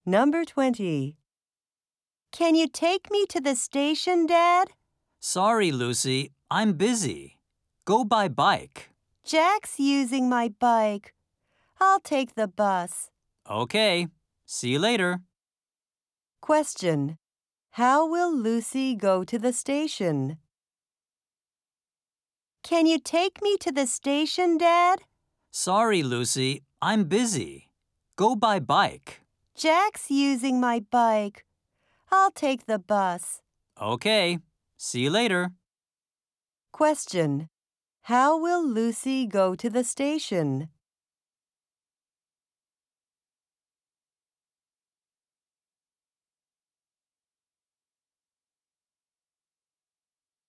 Number 20. Can you take me to the station, Dad? Sorry, Lucy. I'm busy. Go by bike. Jack's using my bike. I'll take the bus. Okay. See you later. Question. How will Lucy go to the station? Can you take me to the station, Dad? Sorry, Lucy. I'm busy. Go by bike. Jack's using my bike. I'll take the bus. Okay. See you later. Question. How will Lucy go to the station?